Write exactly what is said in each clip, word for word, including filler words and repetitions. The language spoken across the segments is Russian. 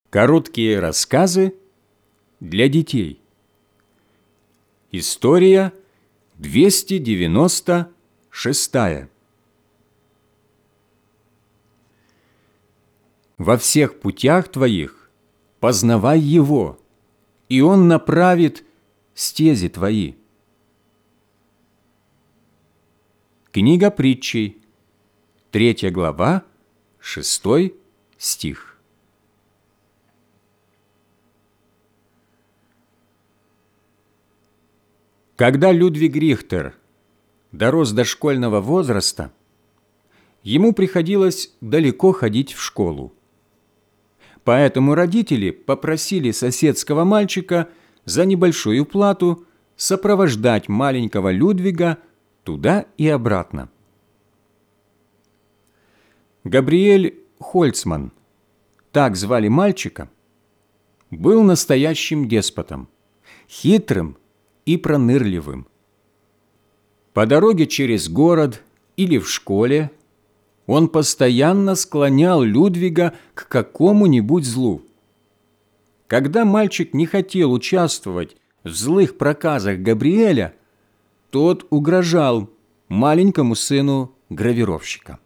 Короткие рассказы для детей. История двести девяносто шестая. Во всех путях твоих познавай Его, и Он направит стези твои. Книга притчей, третья глава, шестой стих. Когда Людвиг Рихтер дорос до школьного возраста, ему приходилось далеко ходить в школу. Поэтому родители попросили соседского мальчика за небольшую плату сопровождать маленького Людвига туда и обратно. Габриэль Хольцман, так звали мальчика, был настоящим деспотом, хитрым и пронырливым. По дороге через город или в школе он постоянно склонял Людвига к какому-нибудь злу. Когда мальчик не хотел участвовать в злых проказах Габриэля, тот угрожал маленькому сыну гравировщика.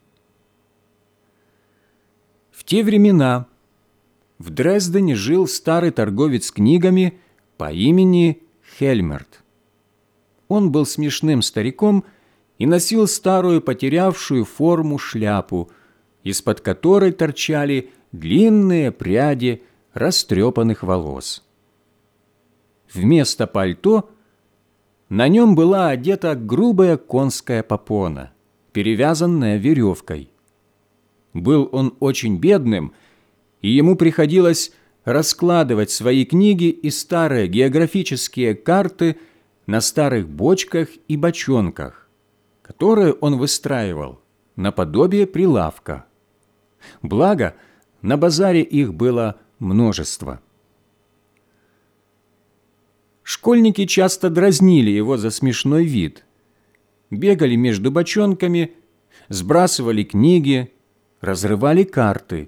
В те времена в Дрездене жил старый торговец книгами по имени Хельмерт. Он был смешным стариком и носил старую потерявшую форму шляпу, из-под которой торчали длинные пряди растрепанных волос. Вместо пальто на нем была одета грубая конская попона, перевязанная веревкой. Был он очень бедным, и ему приходилось раскладывать свои книги и старые географические карты на старых бочках и бочонках, которые он выстраивал наподобие прилавка. Благо, на базаре их было множество. Школьники часто дразнили его за смешной вид, бегали между бочонками, сбрасывали книги, разрывали карты.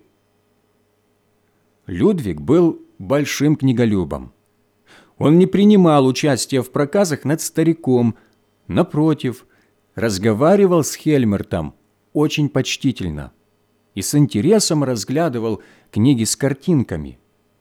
Людвиг был большим книголюбом. Он не принимал участия в проказах над стариком, напротив, разговаривал с Хельмертом очень почтительно и с интересом разглядывал книги с картинками.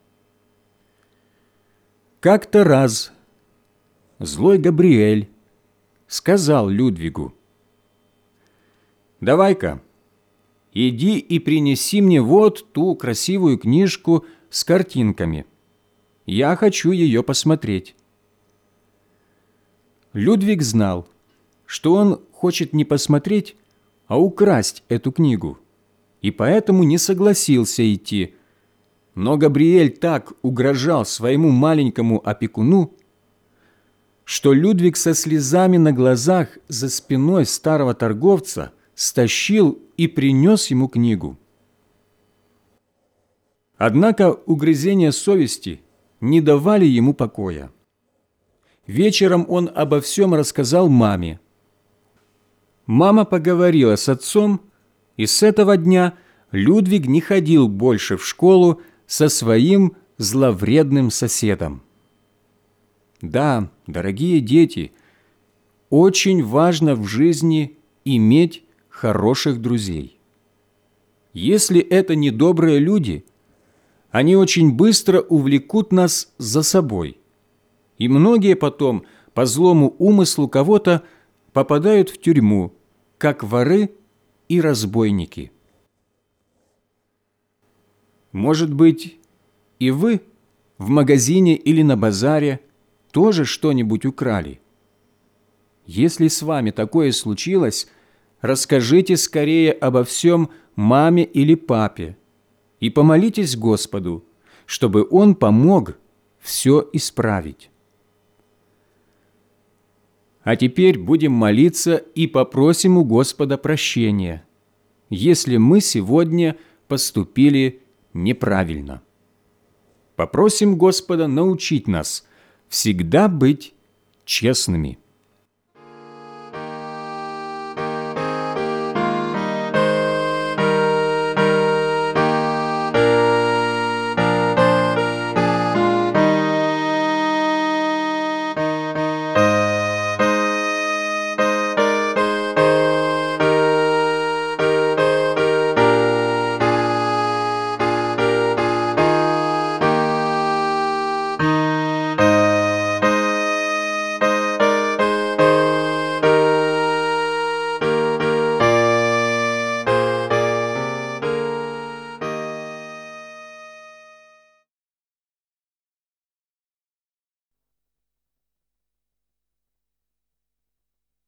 Как-то раз злой Габриэль сказал Людвигу: «Давай-ка, иди и принеси мне вот ту красивую книжку с картинками. Я хочу ее посмотреть». Людвиг знал, что он хочет не посмотреть, а украсть эту книгу, и поэтому не согласился идти. Но Габриэль так угрожал своему маленькому опекуну, что Людвиг со слезами на глазах за спиной старого торговца стащил и принес ему книгу. Однако угрызения совести не давали ему покоя. Вечером он обо всем рассказал маме. Мама поговорила с отцом, и с этого дня Людвиг не ходил больше в школу со своим зловредным соседом. Да, дорогие дети, очень важно в жизни иметь хороших друзей. Если это не добрые люди, они очень быстро увлекут нас за собой, и многие потом по злому умыслу кого-то попадают в тюрьму, как воры и разбойники. Может быть, и вы в магазине или на базаре тоже что-нибудь украли? Если с вами такое случилось, расскажите скорее обо всем маме или папе и помолитесь Господу, чтобы Он помог все исправить. А теперь будем молиться и попросим у Господа прощения, если мы сегодня поступили неправильно. Попросим Господа научить нас всегда быть честными.